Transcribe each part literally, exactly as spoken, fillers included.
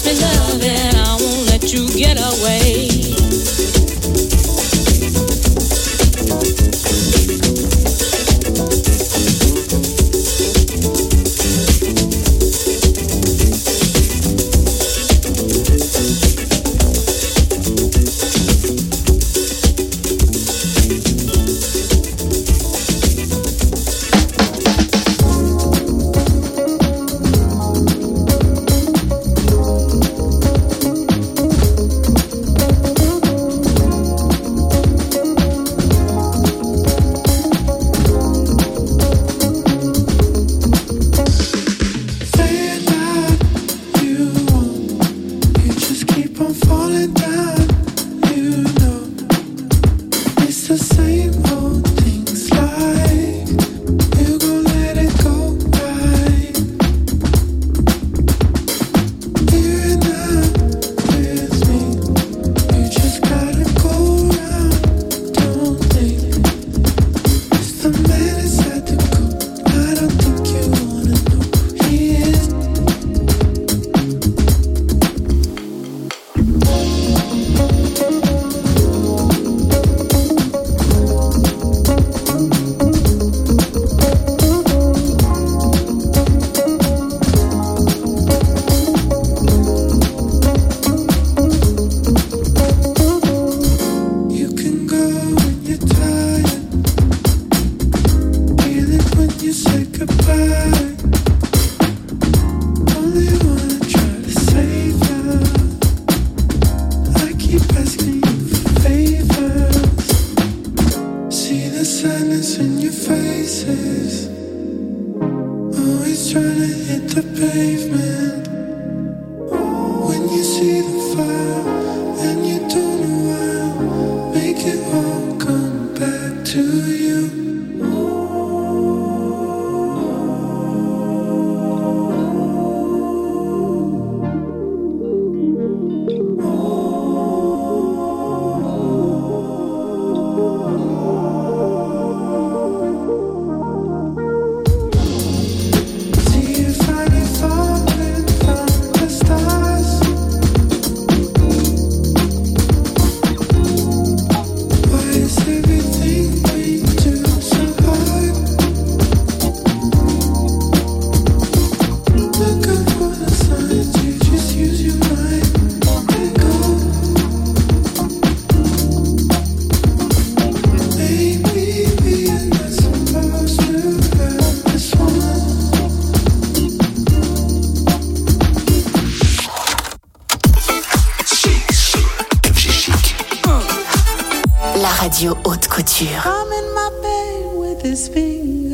Radio Haute Couture. I'm in my bed with his fingers,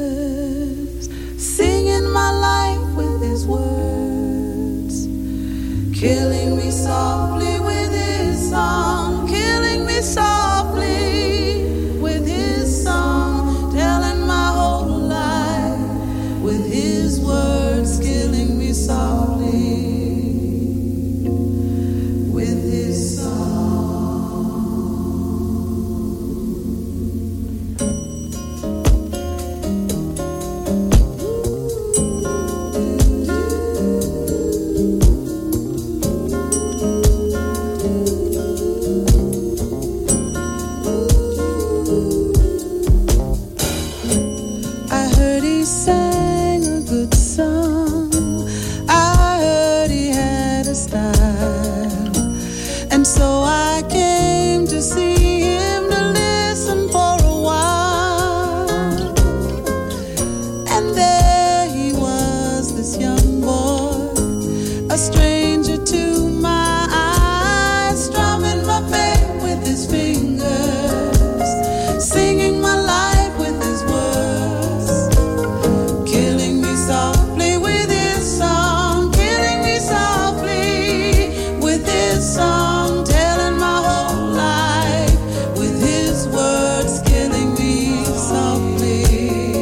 singing my life with his words, killing me softly with his song, killing me softly with his song, telling my whole life with his words, killing me softly with his song.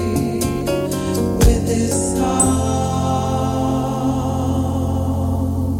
With his song.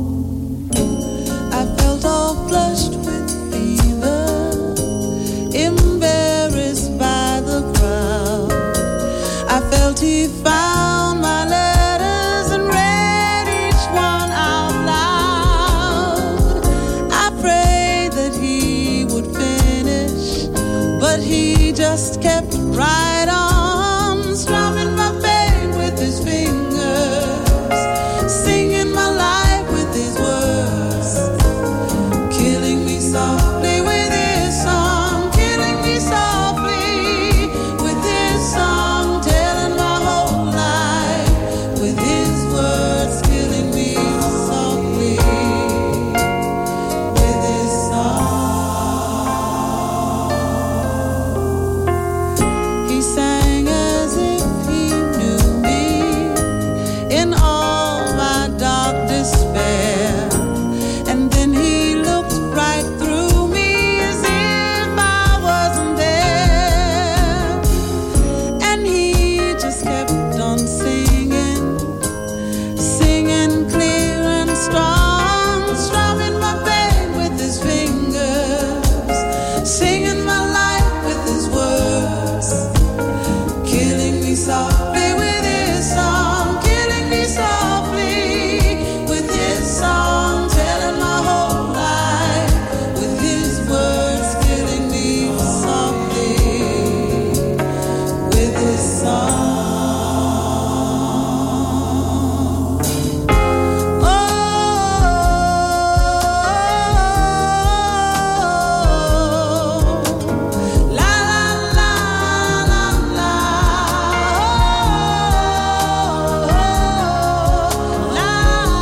just kept right on strumming my pain with his fingers, singing my life with his words, killing me softly with his song, killing me softly with his song, telling my whole life with his words, killing me softly with his song. He sang as if he knew me in all my dark despair, and then he looked right through me as if I wasn't there, and he just kept on singing, singing clear and strong, strumming my pain with his fingers, singing my life with his words, killing me softly with his song, killing me softly with his song, telling my whole life with his words, killing me softly with his song. Oh, la la la la la. Oh, la.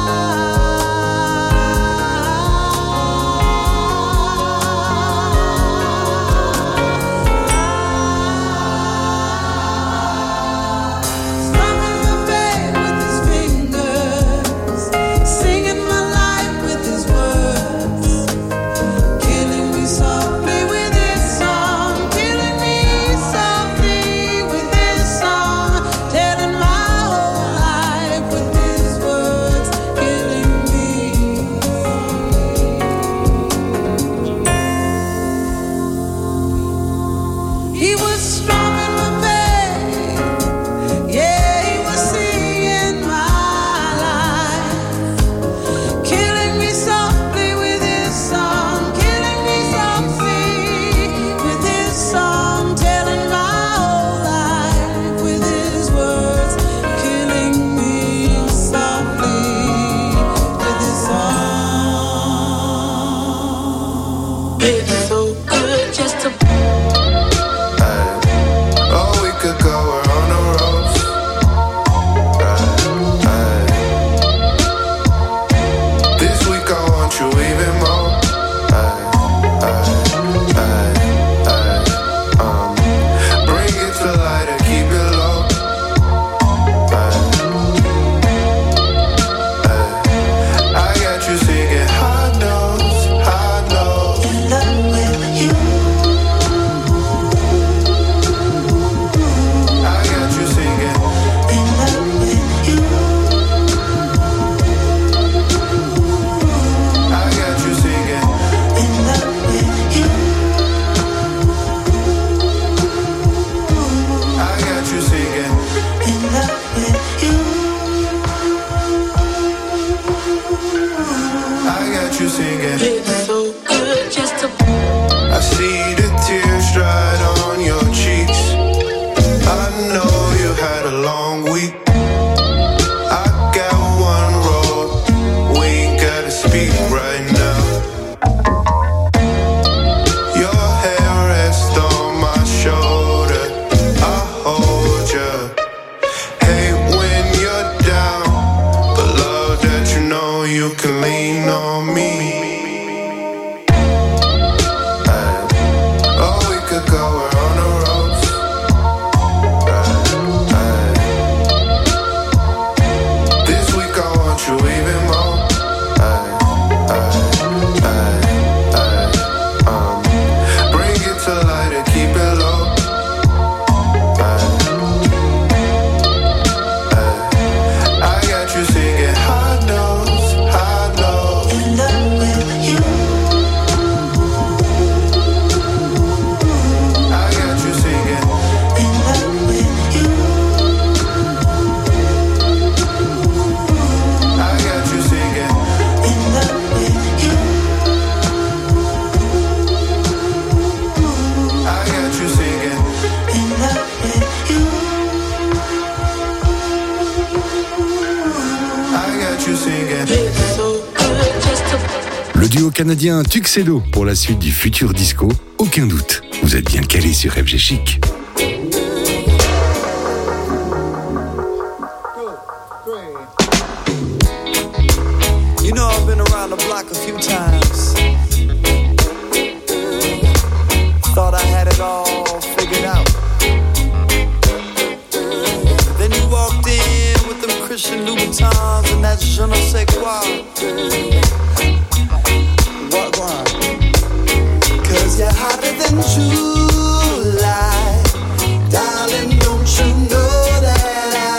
Strumming my pain with his fingers, singing my life with his words, killing me softly with his song, killing me softly with his song, telling my whole life with his words, killing me. He was strumming my pain, yeah, he was singing my life, killing me softly with his song, killing me softly with his song, telling my whole life with his words, killing me softly with his song. It's so good just to Oh, we could go we're on the roads. Ay, This week I want you even more. Ay, ay, ay, ay, um, Bring it to light and keep it low. Ay, ay, I got you singing high notes, high notes. in love with you. I got you singing. In love with you. I got you singing. In love with you. I got you singing. In love with you. I got you singing. It's so good just to I see the tears dried on your cheeks. I know you had a long week. I got one road. We ain't gotta speak right now. Your hair rests on my shoulder. I hold you. Hate when you're down, but love that you know you can lean on me. Ay, Oh, we could go we're on the roads. Ay, This week I want you even more. Ay, ay, ay, ay, um, Bring it to light and keep it low. Ay, ay, I got you singing high notes, high notes. Le duo canadien Tuxedo pour la suite du futur disco, aucun doute. Vous êtes bien calé sur F G Chic. You know I've been around the block a few times. Thought I had it all figured out. Then you walked in with them Christian Louboutins and that je ne sais quoi. What, what? Cause you're hotter than July. Darling, don't you know that I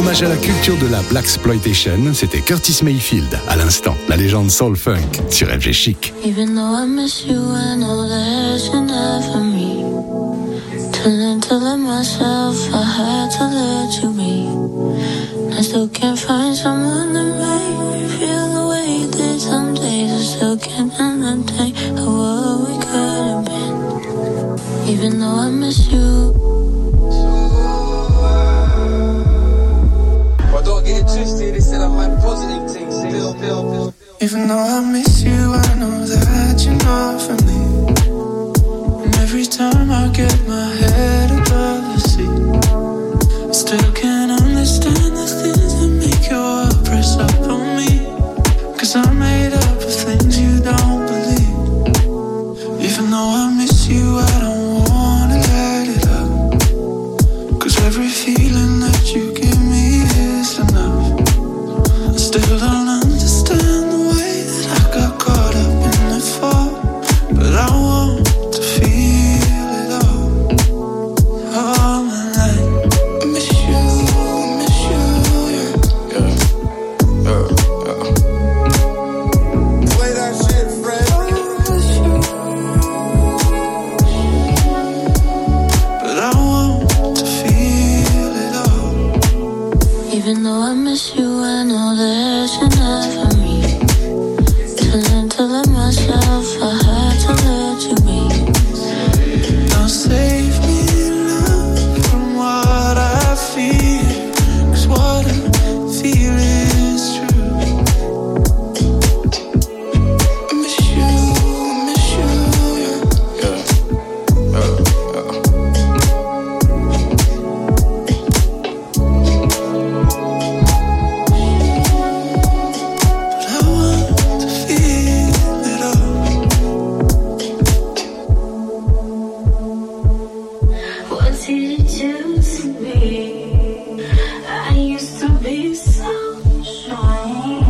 Hommage à la culture de la Blaxploitation, c'était Curtis Mayfield. À l'instant, la légende soul funk sur F G Chic. Even though I miss you, I know there's enough of me. To learn to let myself, I had to let you be. I still can't find someone to make me feel the way that some days I still can't entertain of what we could have been. Even though I miss you. Don't get it twisted, they said I'm my positive things. Still, still, still. Even though I miss you, I know that you're not for me. And every time I get my head above the sea, I still can't understand the things that make your heart press up on me. Cause I'm made up of things you don't believe. Even though I miss you, I don't wanna let it up. Cause every feeling that you give me is enough. I still don't understand the way that I got caught up in the fall, but I want to feel it all, all my life. I miss you, I miss you, yeah, yeah, yeah, yeah. Play that shit, Fred. I miss you, but I want to feel it all. Even though I miss you, I know there's enough of me. To learn to let myself, I had to let you be. Don't save me, love, from what I feel. Cause what I feel is true. I miss you, I miss you, yeah, yeah, yeah, yeah. But I want to feel it all. What did you to me? I used to be so strong.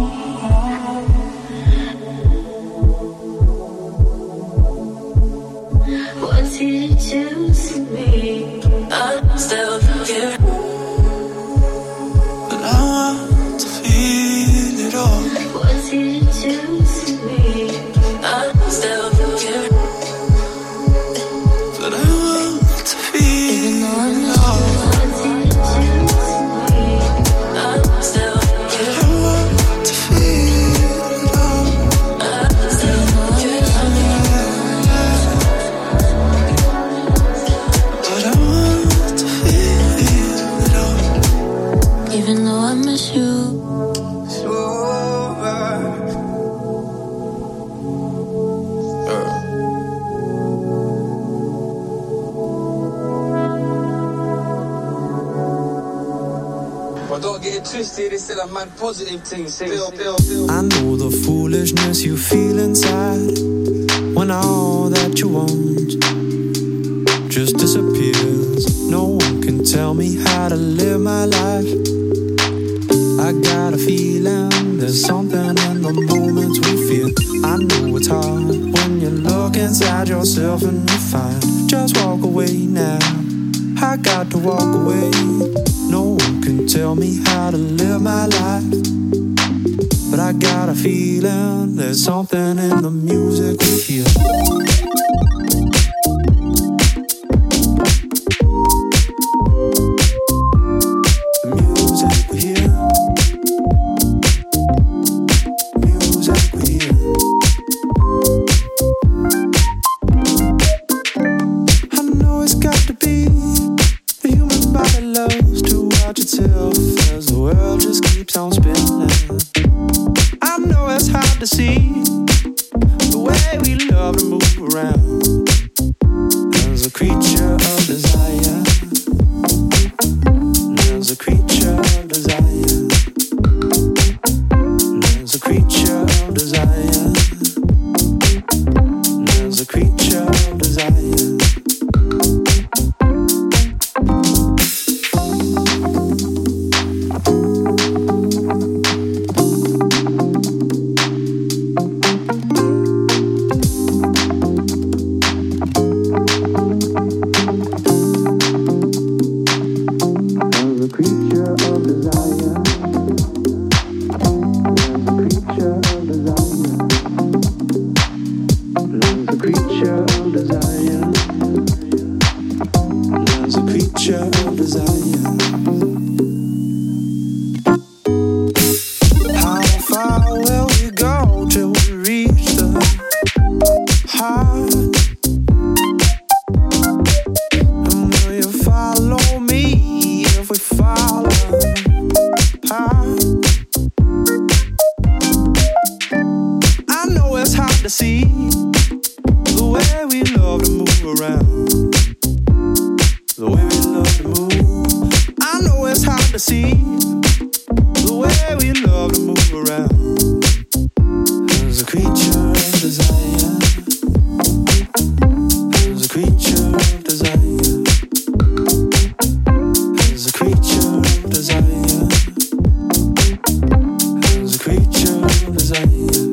What did you to me? I'm still here. But I want to feel it all. What did you to me? I'm still here. But I want to feel it all. I'm still here. I want to feel it all. I'm still here. But I want to feel it all. Even though I miss you. But don't get it twisted, they said I'm man positive things. Still, still, still. I know the foolishness you feel inside when all that you want just disappears. No one can tell me how to live my life. I got a feeling there's something in the moments we feel. I know it's hard when you look inside yourself and you find just walk away now. I got to walk away. No one can tell me how to live my life, but I got a feeling there's something in the music we hear. The music we hear. Music we hear. I know it's got to be the human body loves to watch itself as the world just keeps on spinning. I know it's hard to see the way we love to move around. There's a creature of desire. There's a creature of desire. There's a creature of desire. There's a creature of desire. creature of desire. How far will we go till we reach the heart? And will you follow me if we fall apart? I know it's hard to see the way we love to move around, the way we love to move. I know it's hard to see the way we love to move around. There's a creature of desire. There's a creature of desire. There's a creature of desire. There's a creature of desire.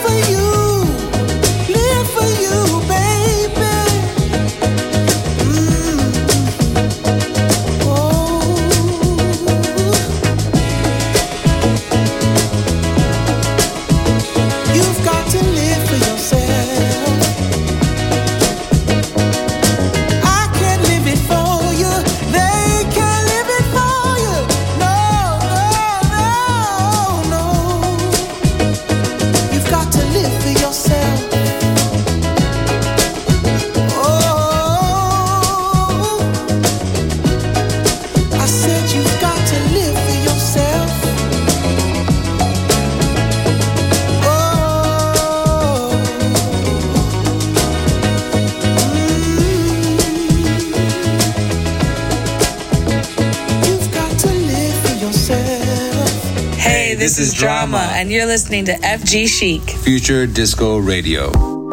Mm. this, this is, is Drama, Drama, and you're listening to F G Chic. Future Disco Radio.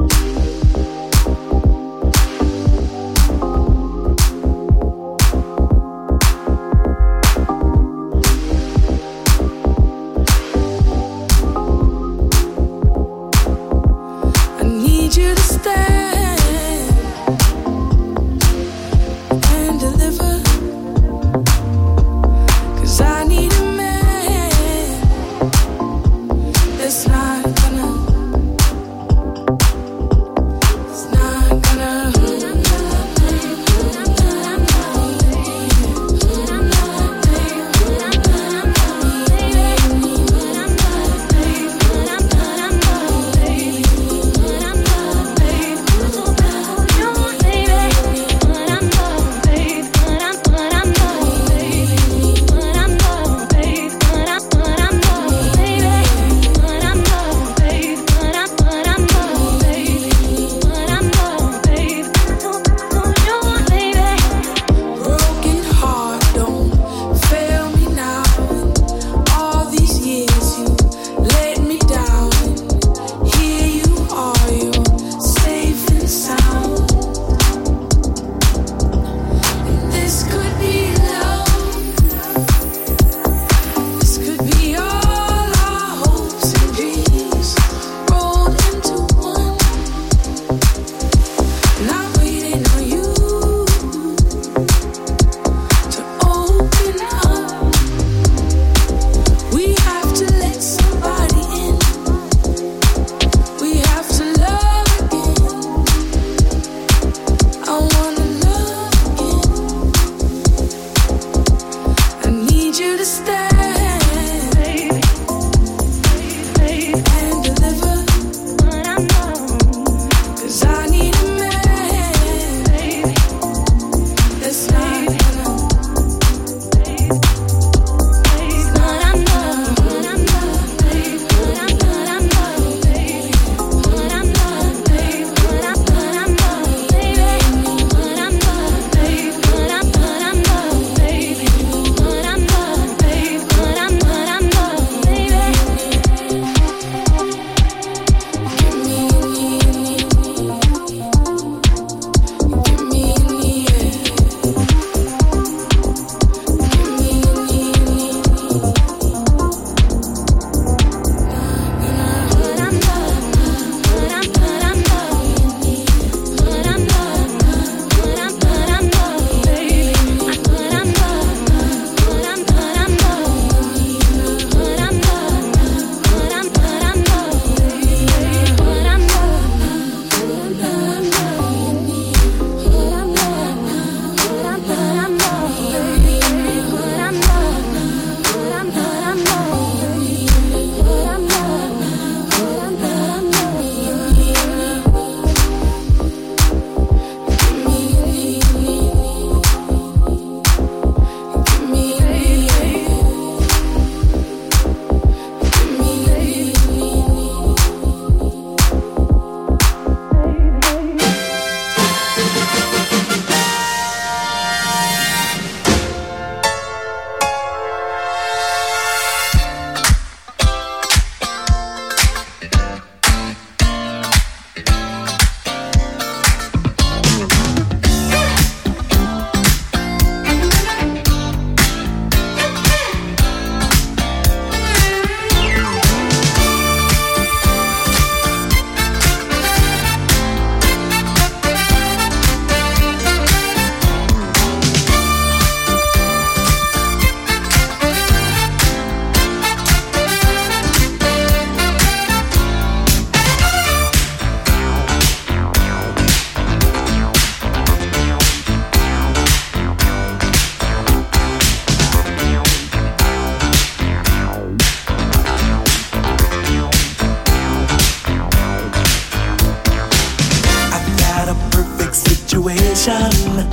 situation.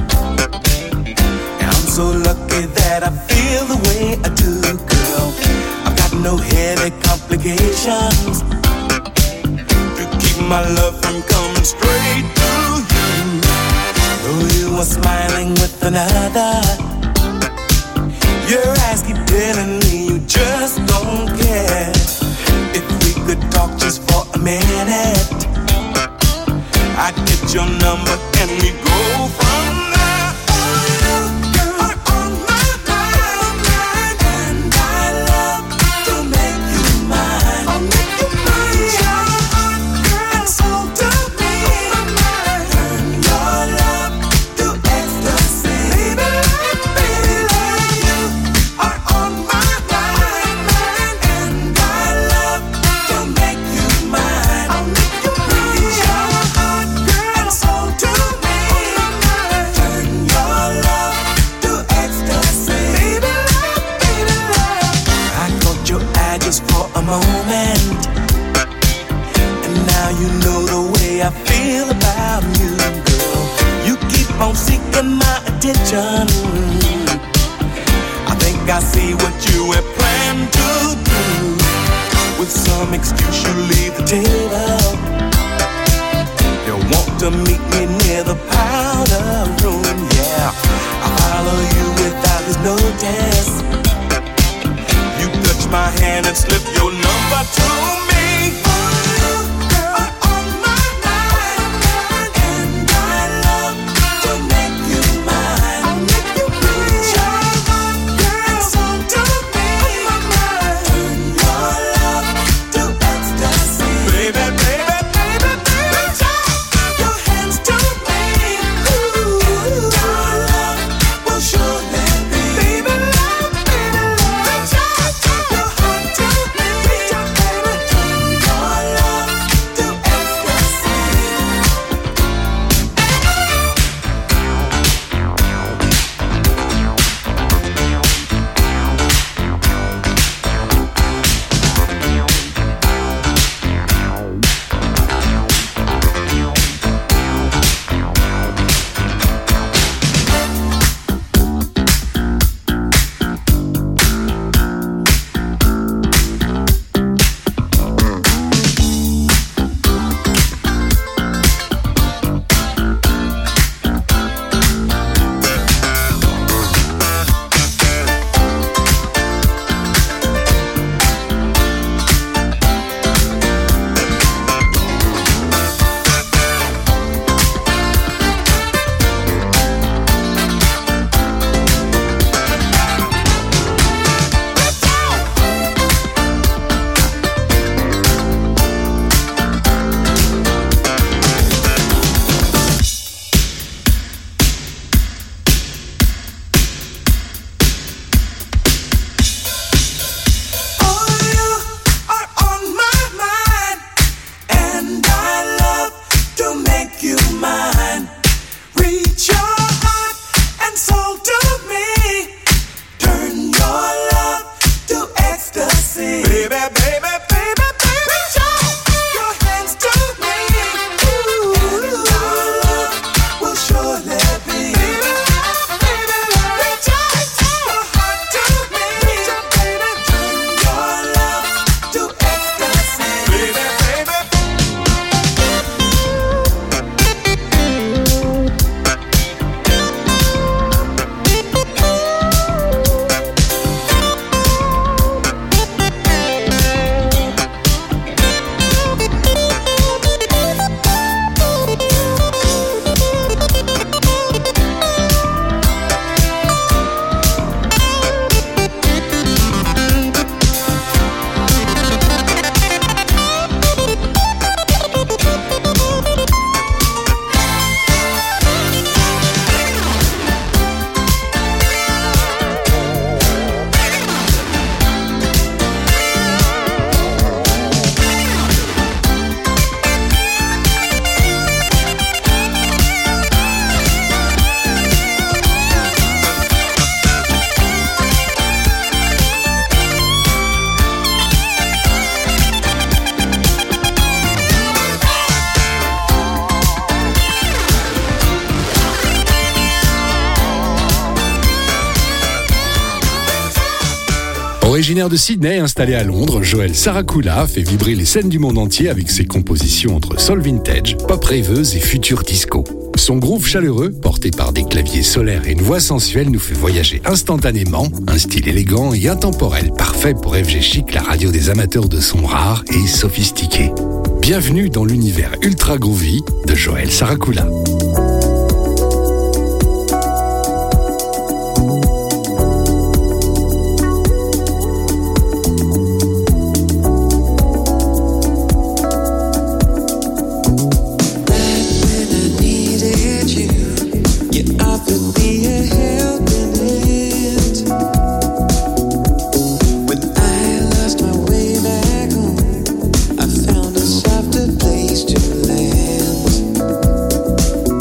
I'm so lucky that I feel the way I do, girl. I've got no headache complications to keep my love from coming straight to you. Though you are smiling with another, your eyes keep telling me you just don't care. If we could talk just for a minute, I'd get your number and we go from there. Oh, you are on my mind, and I love to make you mine. I'll make you mine. Your heart, girl, and soul to me. Turn your love to ecstasy. Baby, baby, love, you are on my mind, and I love to make you mine. I'll make you mine. Your heart, girl, and soul to me. Turn your love to ecstasy. Baby, love, baby, love. I caught your eye just for a moment, and now you know the way I feel about you, girl. You keep on seeking my attention. I think I see what you had planned to do. With some excuse you leave the table. You want to meet me near the powder room, yeah. I follow you without his notice. You touch my hand and slip your number to me. Sure, baby, baby, love, baby, love. Your heart to me. Originaire de Sydney, installé à Londres, Joël Saracula fait vibrer les scènes du monde entier avec ses compositions entre soul vintage, pop rêveuse et futur disco. Son groove chaleureux, porté par des claviers solaires et une voix sensuelle, nous fait voyager instantanément. Un style élégant et intemporel, parfait pour F G Chic, la radio des amateurs de sons rares et sophistiqués. Bienvenue dans l'univers ultra groovy de Joël Saracula. Found a softer place to land.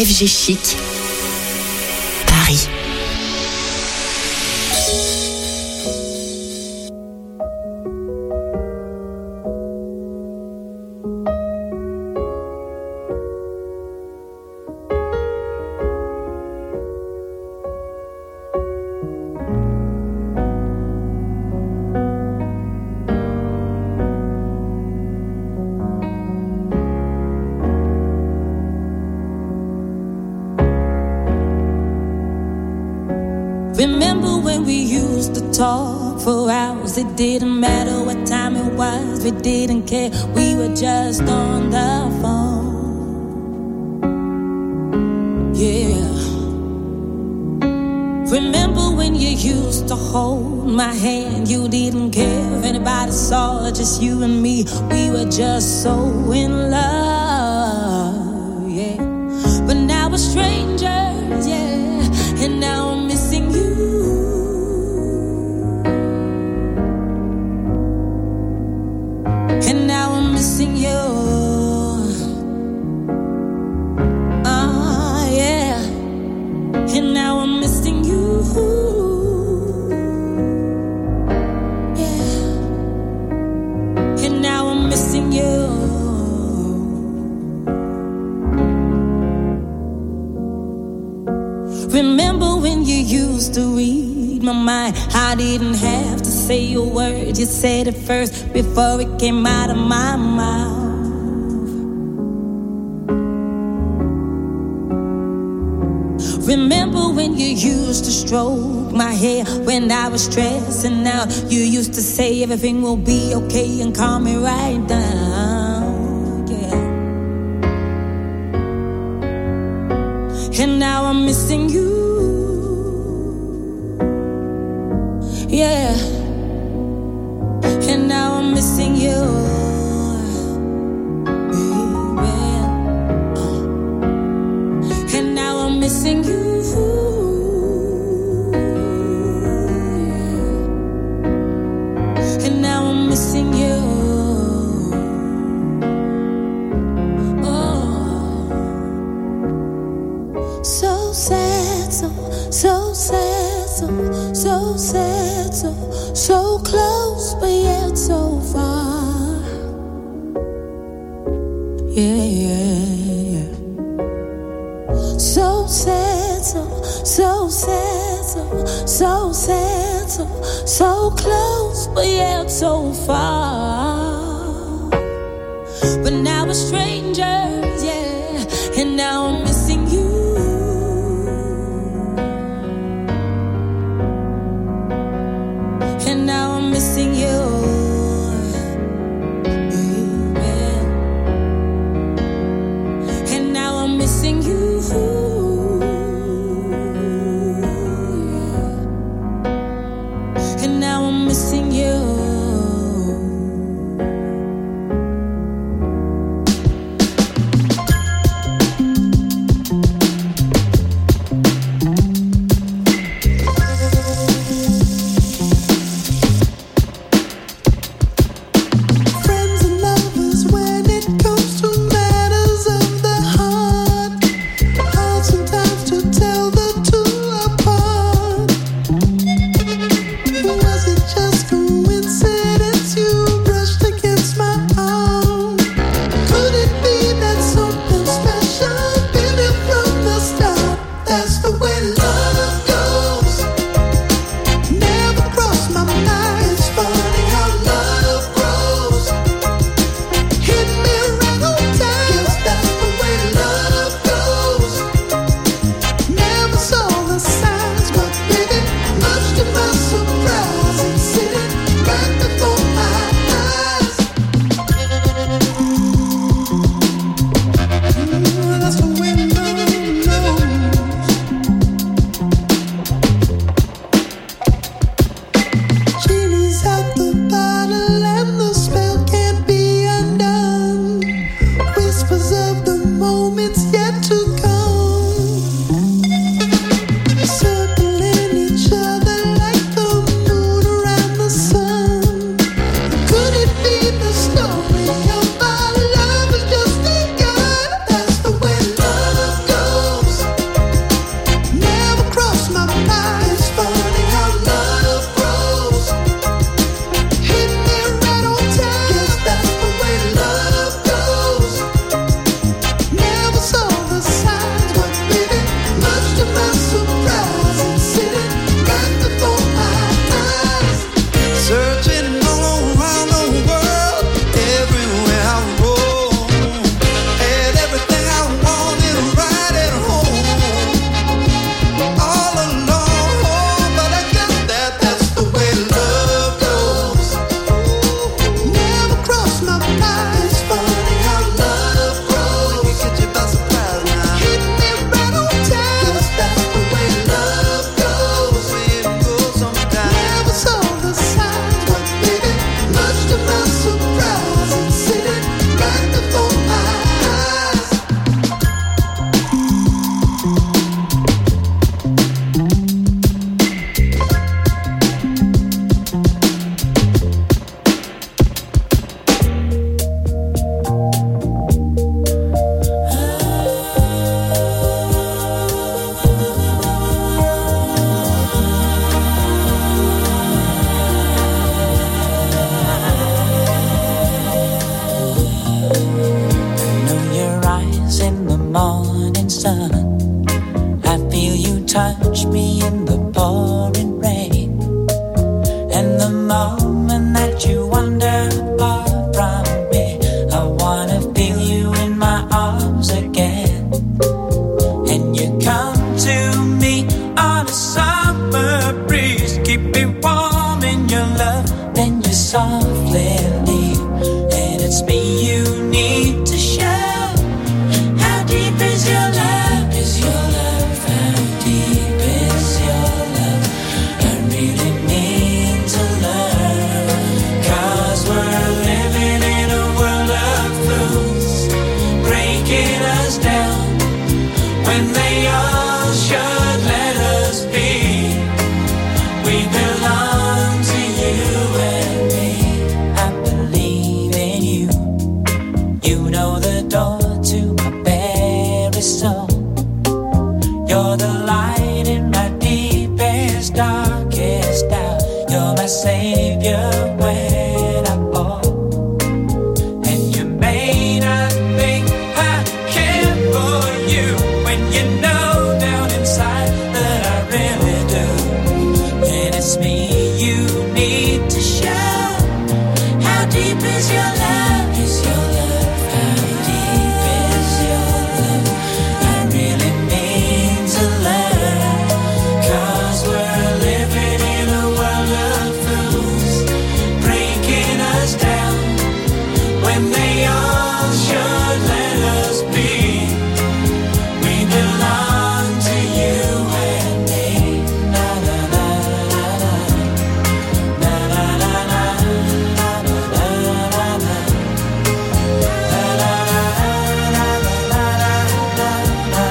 F G Chic, Paris. Remember when we used to talk for hours? It didn't matter what time it was, we didn't care. We were just on the phone. Yeah. Remember when you used to hold my hand? You didn't care if anybody saw, just you and me. We were just so in love. Yeah. But now we're strangers, yeah. And now I'm missing you. And now I'm missing you. Ah, yeah. And now I'm missing you. Yeah. And now I'm missing you. Remember when you used to read my mind? I didn't have to say a word. You said it first before it came out of my mouth. Remember when you used to stroke my hair when I was stressed, and now you used to say everything will be okay and calm me right down. Yeah. And now I'm missing you. Yeah. And now I'm missing you, baby. And now I'm missing you. And now I'm missing you. Oh, so sad, so so sad, so so sad, so so close, but yet so far. Yeah, yeah, yeah. So sad, so so sad, so so sad, so so close, but yet so far. But now we're strangers, yeah, and now I'm missing you. And now I'm missing you, baby. And now I'm missing you. And now I'm missing you. softly leave, and it's me you need to show. How deep is your love? Is your love? How deep is your love? I really need to learn, 'cause we're living in a world of fools, breaking us down when they all should let us be. We belong to you and me. I believe in you. You know the door to my very soul. You're the light in my deepest, darkest doubt. You're my savior when I fall. And you may not think I care for you when you know down inside that I really do. And it's me you need to show. How deep is your love? Is your love? How deep is your love? I really need to learn, 'cause we're living in a world of fools, breaking us down when they all should let us be. We belong to you and me. Na na na na na. Na na na na. Na na na na na. Na na na na na na na na.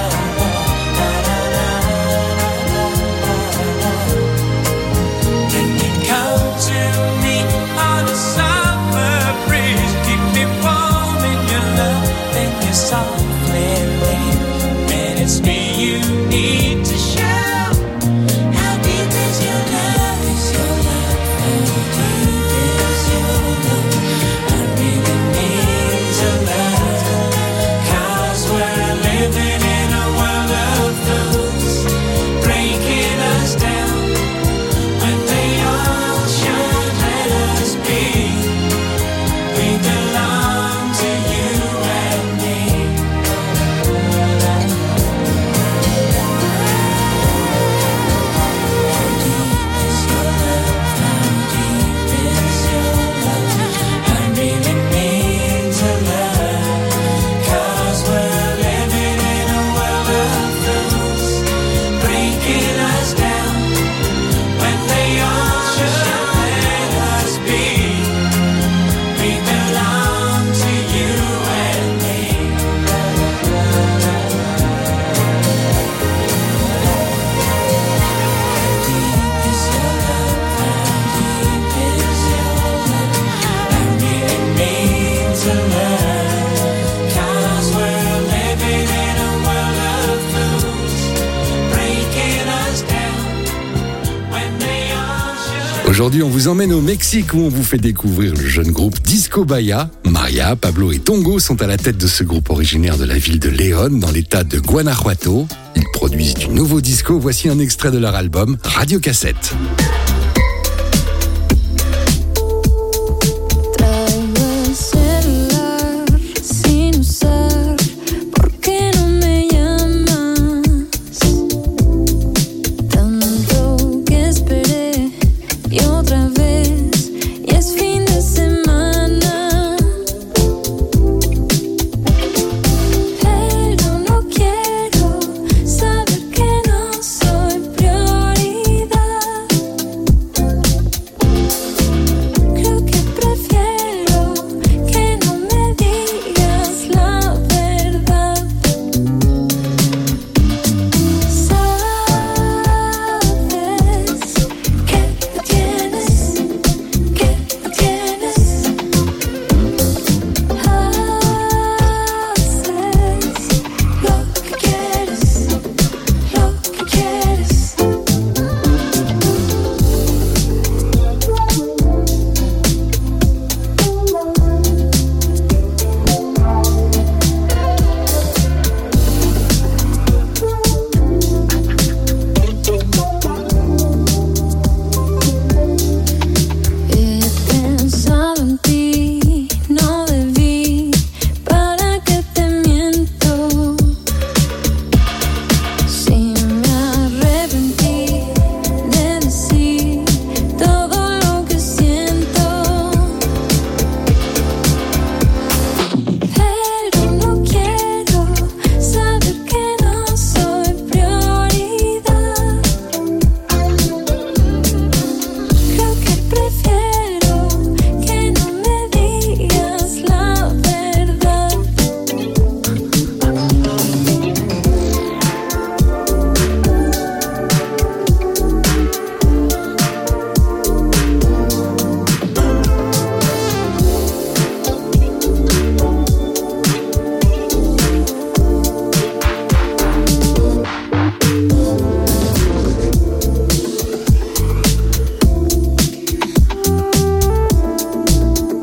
Can you come to me on a summer breeze? Keep me warm in your love and your softly leave. And it's me you need to show. How deep is your love? Is your love? How deep is your love? I really need to learn, 'cause we're living in a world of fools, breaking us down when they all should let us be. We belong to you and me. How deep is your love? How deep is your love? I really need to learn, 'cause we're living in a world of fools, breaking us down when they all should let us be. We belong to you and me. How deep is your love? How deep is your love? I really need to learn, 'cause we're living in a world of fools, breaking us down when they all should. Aujourd'hui, on vous emmène au Mexique où on vous fait découvrir le jeune groupe Disco Bahia. Maria, Pablo et Tongo sont à la tête de ce groupe originaire de la ville de León, dans l'état de Guanajuato. Ils produisent du nouveau disco. Voici un extrait de leur album Radio Cassette.